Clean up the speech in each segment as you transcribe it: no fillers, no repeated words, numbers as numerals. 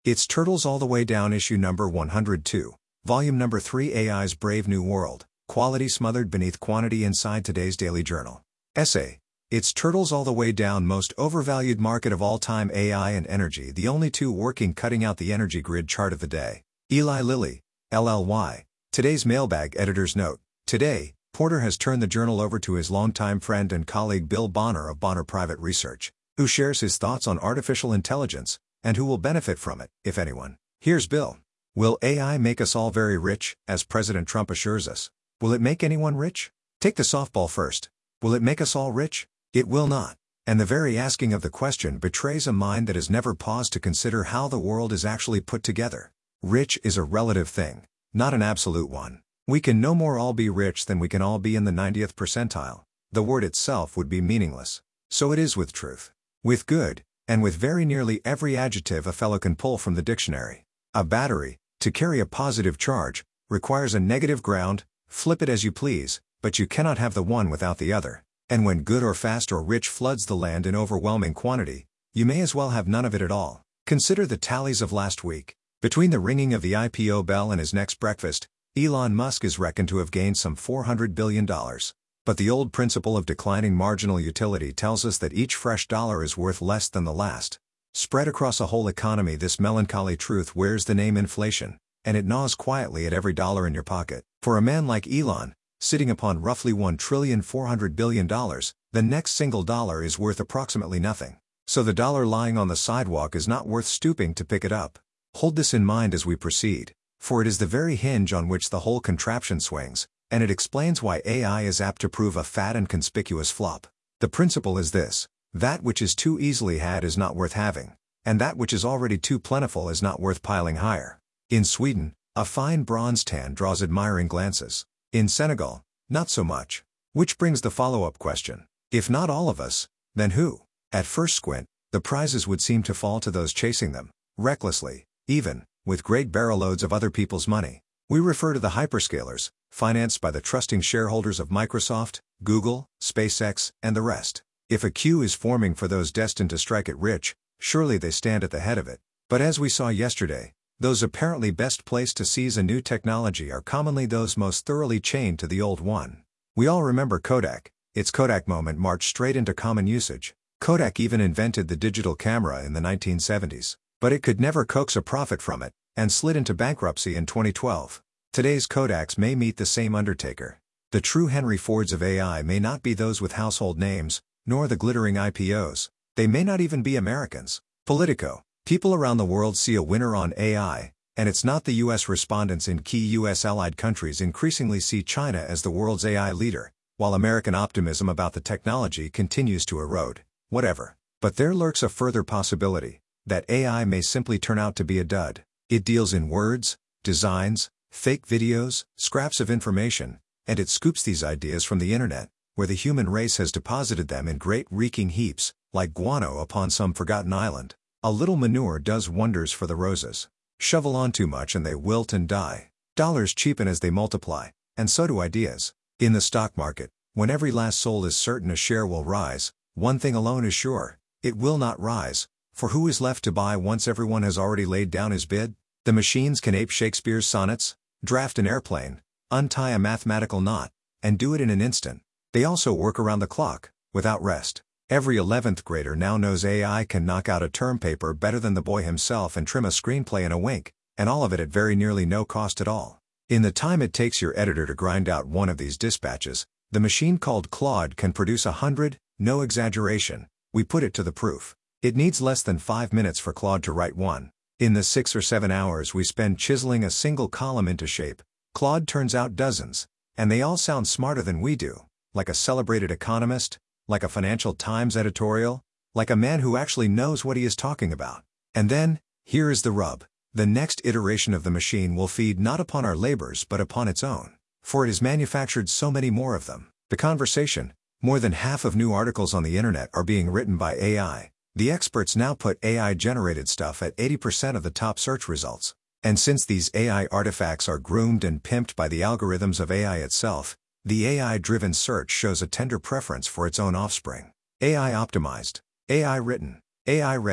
It's Turtles All the Way Down, issue number 102, volume number 3, AI's Brave New World, Quality Smothered Beneath Quantity, inside today's Daily Journal. Essay: It's Turtles All the Way Down, Most Overvalued Market of All Time, AI and Energy, the only two working. Cutting out the energy grid chart of the day. Eli Lilly, LLY. Today's mailbag editor's note: today, Porter has turned the journal over to his longtime friend and colleague Bill Bonner of Bonner Private Research, who shares his thoughts on artificial intelligence, and who will benefit from it, if anyone. Here's Bill. Will AI make us all very rich, as President Trump assures us? Will it make anyone rich? Take the softball first. Will it make us all rich? It will not. And the very asking of the question betrays a mind that has never paused to consider how the world is actually put together. Rich is a relative thing, not an absolute one. We can no more all be rich than we can all be in the 90th percentile. The word itself would be meaningless. So it is with truth, with good, and with very nearly every adjective a fellow can pull from the dictionary. A battery, to carry a positive charge, requires a negative ground. Flip it as you please, but you cannot have the one without the other. And when good or fast or rich floods the land in overwhelming quantity, you may as well have none of it at all. Consider the tallies of last week. Between the ringing of the IPO bell and his next breakfast, Elon Musk is reckoned to have gained some $400 billion. But the old principle of declining marginal utility tells us that each fresh dollar is worth less than the last. Spread across a whole economy, this melancholy truth wears the name inflation, and it gnaws quietly at every dollar in your pocket. For a man like Elon, sitting upon roughly $1,400 billion, the next single dollar is worth approximately nothing. So the dollar lying on the sidewalk is not worth stooping to pick it up. Hold this in mind as we proceed, for it is the very hinge on which the whole contraption swings, and it explains why AI is apt to prove a fat and conspicuous flop. The principle is this: that which is too easily had is not worth having, and that which is already too plentiful is not worth piling higher. In Sweden, a fine bronze tan draws admiring glances. In Senegal, not so much. Which brings the follow-up question: if not all of us, then who? At first squint, the prizes would seem to fall to those chasing them, recklessly, even, with great barrel-loads of other people's money. We refer to the hyperscalers, financed by the trusting shareholders of Microsoft, Google, SpaceX, and the rest. If a queue is forming for those destined to strike it rich, surely they stand at the head of it. But as we saw yesterday, those apparently best placed to seize a new technology are commonly those most thoroughly chained to the old one. We all remember Kodak. Its Kodak moment marched straight into common usage. Kodak even invented the digital camera in the 1970s, but it could never coax a profit from it, and slid into bankruptcy in 2012. Today's Kodaks may meet the same undertaker. The true Henry Fords of AI may not be those with household names, nor the glittering IPOs. They may not even be Americans. Politico. People around the world see a winner on AI, and it's not the U.S. Respondents in key U.S. allied countries increasingly see China as the world's AI leader, while American optimism about the technology continues to erode. Whatever. But there lurks a further possibility, that AI may simply turn out to be a dud. It deals in words, designs, fake videos, scraps of information, and it scoops these ideas from the internet, where the human race has deposited them in great reeking heaps, like guano upon some forgotten island. A little manure does wonders for the roses. Shovel on too much and they wilt and die. Dollars cheapen as they multiply, and so do ideas. In the stock market, when every last soul is certain a share will rise, one thing alone is sure: it will not rise. For who is left to buy once everyone has already laid down his bid? The machines can ape Shakespeare's sonnets, draft an airplane, untie a mathematical knot, and do it in an instant. They also work around the clock, without rest. Every 11th grader now knows AI can knock out a term paper better than the boy himself and trim a screenplay in a wink, and all of it at very nearly no cost at all. In the time it takes your editor to grind out one of these dispatches, the machine called Claude can produce 100, no exaggeration. We put it to the proof. It needs less than 5 minutes for Claude to write one. In the 6 or 7 hours we spend chiseling a single column into shape, Claude turns out dozens, and they all sound smarter than we do, like a celebrated economist, like a Financial Times editorial, like a man who actually knows what he is talking about. And then, here is the rub: the next iteration of the machine will feed not upon our labors but upon its own, for it has manufactured so many more of them. The conversation: more than half of new articles on the internet are being written by AI. The experts now put AI-generated stuff at 80% of the top search results. And since these AI artifacts are groomed and pimped by the algorithms of AI itself, the AI-driven search shows a tender preference for its own offspring. AI optimized, AI written, AI ready,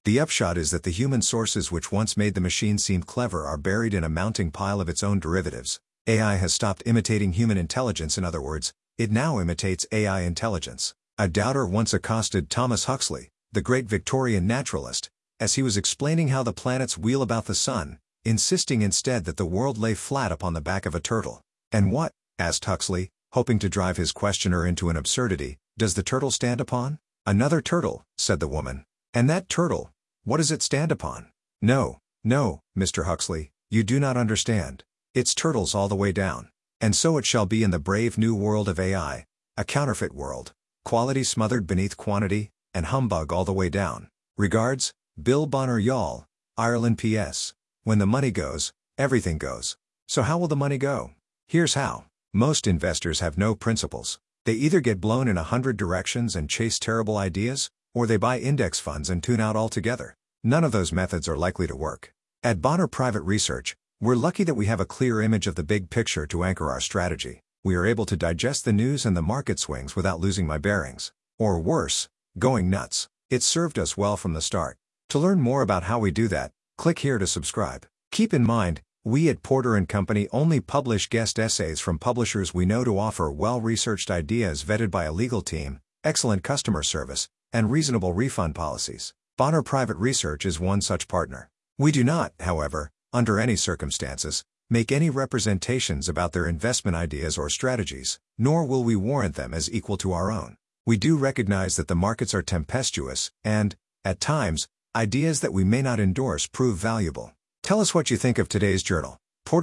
The upshot is that the human sources which once made the machine seem clever are buried in a mounting pile of its own derivatives. AI has stopped imitating human intelligence. In other words, it now imitates AI intelligence. A doubter once accosted Thomas Huxley, the great Victorian naturalist, as he was explaining how the planets wheel about the sun, insisting instead that the world lay flat upon the back of a turtle. "And what," asked Huxley, hoping to drive his questioner into an absurdity, "does the turtle stand upon?" "Another turtle," said the woman. "And that turtle, what does it stand upon?" No, Mr. Huxley, you do not understand. It's turtles all the way down. And so it shall be in the brave new world of AI, a counterfeit world. Quality smothered beneath quantity, and humbug all the way down. Regards, Bill Bonner Yall, Ireland. PS. When the money goes, everything goes. So how will the money go? Here's how. Most investors have no principles. They either get blown in 100 directions and chase terrible ideas, or they buy index funds and tune out altogether. None of those methods are likely to work. At Bonner Private Research, we're lucky that we have a clear image of the big picture to anchor our strategy. We are able to digest the news and the market swings without losing my bearings. Or worse, going nuts. It's served us well from the start. To learn more about how we do that, click here to subscribe. Keep in mind, we at Porter & Company only publish guest essays from publishers we know to offer well-researched ideas vetted by a legal team, excellent customer service, and reasonable refund policies. Bonner Private Research is one such partner. We do not, however, under any circumstances, make any representations about their investment ideas or strategies, nor will we warrant them as equal to our own. We do recognize that the markets are tempestuous, and, at times, ideas that we may not endorse prove valuable. Tell us what you think of today's journal.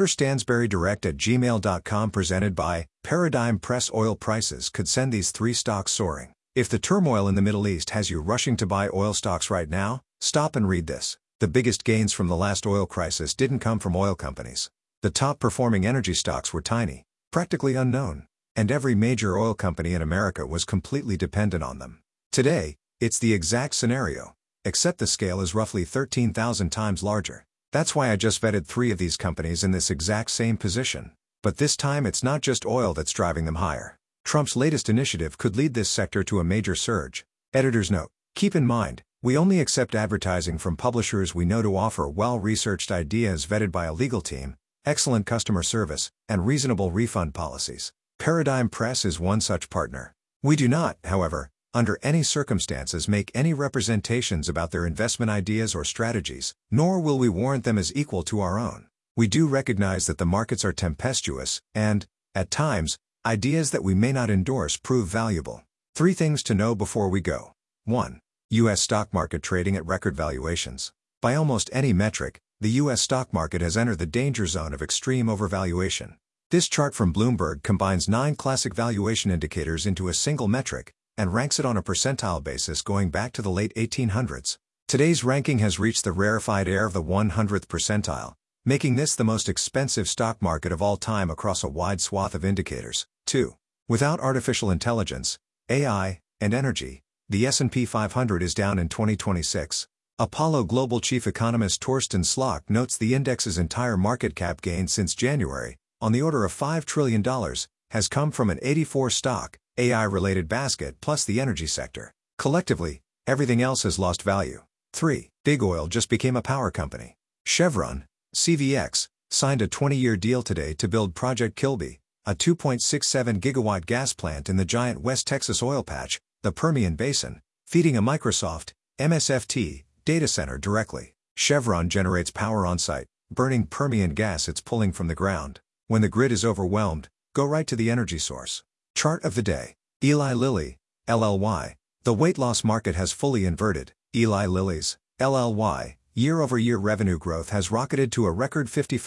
PorterStansberryDirect@gmail.com. Presented by Paradigm Press. Oil prices could send these three stocks soaring. If the turmoil in the Middle East has you rushing to buy oil stocks right now, stop and read this. The biggest gains from the last oil crisis didn't come from oil companies. The top-performing energy stocks were tiny, practically unknown, and every major oil company in America was completely dependent on them. Today, it's the exact scenario, except the scale is roughly 13,000 times larger. That's why I just vetted 3 of these companies in this exact same position. But this time it's not just oil that's driving them higher. Trump's latest initiative could lead this sector to a major surge. Editor's note: keep in mind, we only accept advertising from publishers we know to offer well-researched ideas vetted by a legal team, excellent customer service, and reasonable refund policies. Paradigm Press is one such partner. We do not, however, under any circumstances make any representations about their investment ideas or strategies, nor will we warrant them as equal to our own. We do recognize that the markets are tempestuous, and, at times, ideas that we may not endorse prove valuable. 3 things to know before we go. 1. U.S. stock market trading at record valuations. By almost any metric, the U.S. stock market has entered the danger zone of extreme overvaluation. This chart from Bloomberg combines 9 classic valuation indicators into a single metric, and ranks it on a percentile basis going back to the late 1800s. Today's ranking has reached the rarefied air of the 100th percentile, making this the most expensive stock market of all time across a wide swath of indicators. 2. Without artificial intelligence, AI, and energy, the S&P 500 is down in 2026. Apollo Global chief economist Torsten Slok notes the index's entire market cap gain since January, on the order of $5 trillion, has come from an 84-stock, AI-related basket plus the energy sector. Collectively, everything else has lost value. 3. Big Oil just became a power company. Chevron, CVX, signed a 20-year deal today to build Project Kilby, a 2.67-gigawatt gas plant in the giant West Texas oil patch, the Permian Basin, feeding a Microsoft, MSFT, data center directly. Chevron generates power on-site, burning Permian gas it's pulling from the ground. When the grid is overwhelmed, go right to the energy source. Chart of the day. Eli Lilly, LLY. The weight loss market has fully inverted. Eli Lilly's, LLY, year-over-year revenue growth has rocketed to a record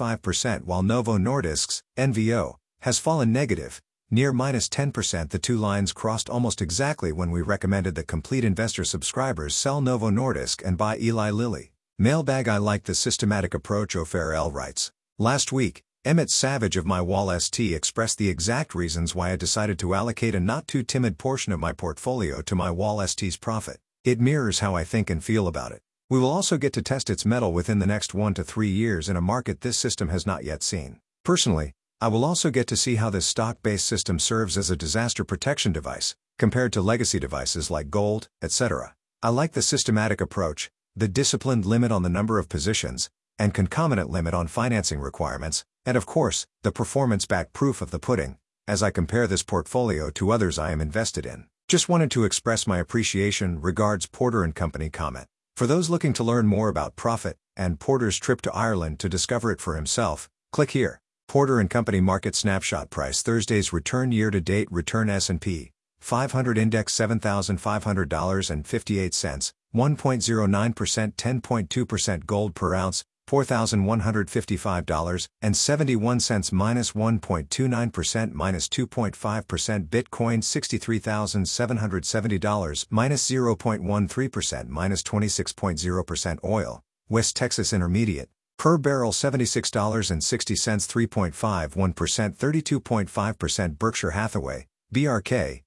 55% while Novo Nordisk's, NVO, has fallen negative, near -10%. The two lines crossed almost exactly when we recommended that complete investor subscribers sell Novo Nordisk and buy Eli Lilly. Mailbag: I like the systematic approach. Ofer L. writes, last week, Emmett Savage of My Wall ST expressed the exact reasons why I decided to allocate a not-too-timid portion of my portfolio to My Wall ST's profit. It mirrors how I think and feel about it. We will also get to test its mettle within the next 1 to 3 years in a market this system has not yet seen. Personally, I will also get to see how this stock-based system serves as a disaster protection device, compared to legacy devices like gold, etc. I like the systematic approach, the disciplined limit on the number of positions, and concomitant limit on financing requirements, and of course, the performance-backed proof of the pudding, as I compare this portfolio to others I am invested in. Just wanted to express my appreciation. Regards, Porter & Company. Comment. For those looking to learn more about profit and Porter's trip to Ireland to discover it for himself, click here. Porter & Company Market Snapshot. Price. Thursday's return. Year-to-date return. S&P 500 Index $7,500.58, 1.09%. 10.2%. Gold per ounce $4,155.71, minus 1.29%, minus 2.5%. Bitcoin $63,770, minus 0.13%, minus 26.0%. Oil, West Texas Intermediate, per barrel $76.60, 3.51%, 32.5%. Berkshire Hathaway, BRK,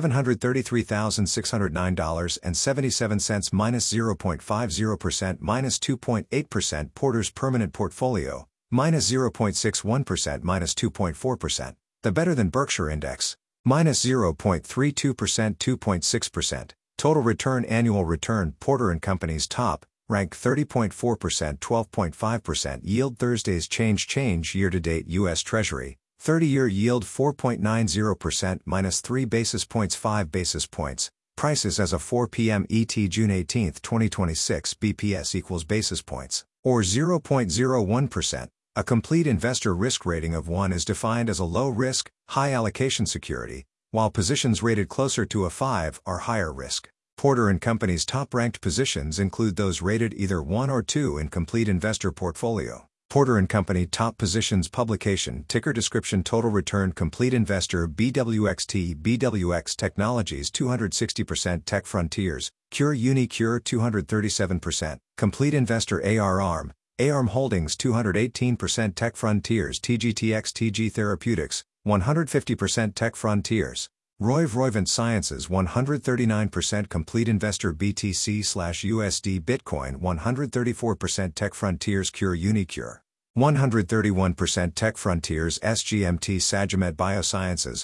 $733,609.77, minus 0.50%, minus 2.8%. Porter's Permanent Portfolio, minus 0.61%, minus 2.4%. The Better Than Berkshire Index, minus 0.32%, 2.6%. Total Return. Annual Return. Porter & Company's top, rank 30.4%, 12.5% yield. Thursday's change year-to-date U.S. Treasury 30-year yield 4.90%, minus 3 basis points, 5 basis points. Prices as of 4 p.m. ET June 18, 2026. BPS equals basis points, or 0.01%. A complete investor risk rating of 1 is defined as a low risk, high allocation security, while positions rated closer to a 5 are higher risk. Porter & Company's top-ranked positions include those rated either 1 or 2 in Complete Investor Portfolio. Porter & Company Top Positions. Publication. Ticker description. Total Return. Complete Investor. BWXT. BWX Technologies 260%. Tech Frontiers, Cure Unicure 237%. Complete Investor. ARM Holdings 218%. Tech Frontiers. TGTX. TG Therapeutics 150%. Tech Frontiers. Roivant Sciences 139%. Complete Investor. BTC/USD. Bitcoin 134%. Tech Frontiers. Cure Unicure 131%. Tech Frontiers. SGMT. Sagimet Biosciences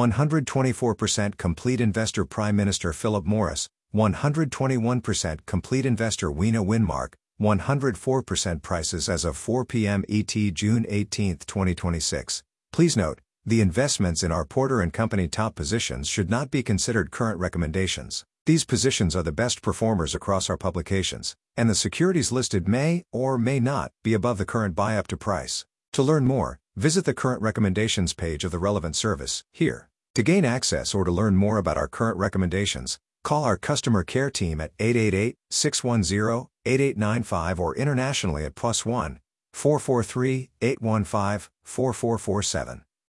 124%. Complete Investor. Prime Minister Philip Morris 121%. Complete Investor. Weena Winmark 104%. Prices as of 4 p.m. ET June 18, 2026. Please note, the investments in our Porter & Company top positions should not be considered current recommendations. These positions are the best performers across our publications, and the securities listed may or may not be above the current buy-up to price. To learn more, visit the Current Recommendations page of the relevant service, here. To gain access or to learn more about our current recommendations, call our customer care team at 888-610-8895 or internationally at +1 443 815 4447.